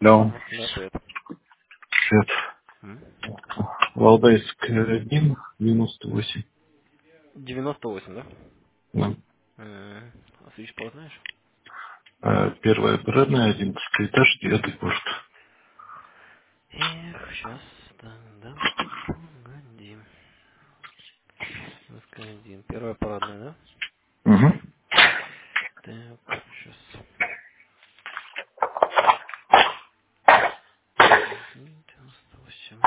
Алло, Ага, да, привет. привет. М? Валдайск 1, 98. 98, да? Да. А свечпол знаешь? Первая парадная, 11 этаж, 9 пошт. Эх, сейчас, так, да, погоди. СК один. Первая парадная, да? Угу. Так, сейчас. 98.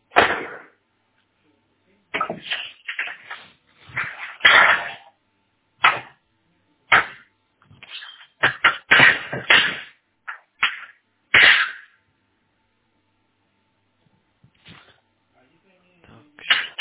Так, сейчас.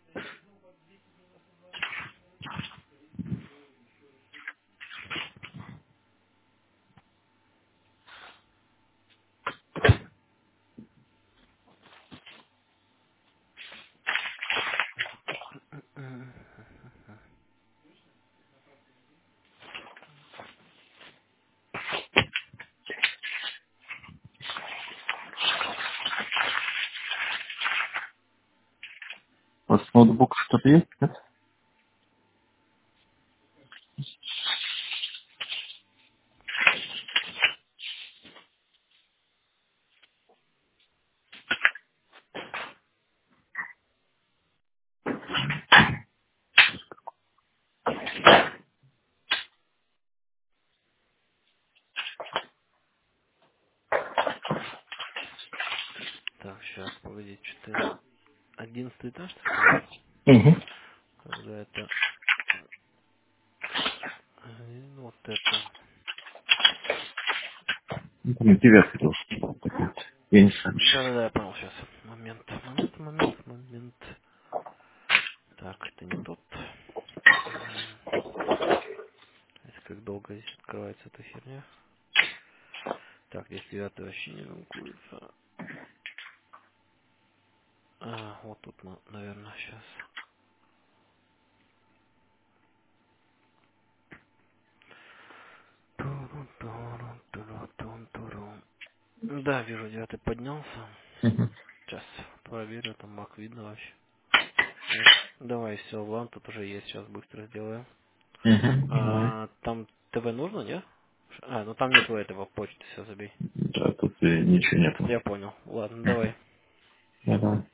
У вас ноутбук что-то есть? Нет? Так, сейчас, погоди, что-то... 11 этаж, ты сказал? Угу. Когда это... Вот это... Там 9 должен был быть. Я не знаю. Да-да-да, я понял сейчас. Момент. Так, это не тот. Это как долго здесь открывается эта херня. Так, здесь 9 вообще не рамкуется. А, вот тут, наверное, сейчас. Да, вижу, 9 поднялся. Угу. Сейчас проверю, там мак видно вообще. Нет. Давай, все, ван тут уже есть, сейчас быстро сделаем. Угу. Давай. А, там ТВ нужно, не? А, ну там нету этого почты, все забей. Да, тут ничего нету. Я понял. Ладно, давай. Да, давай.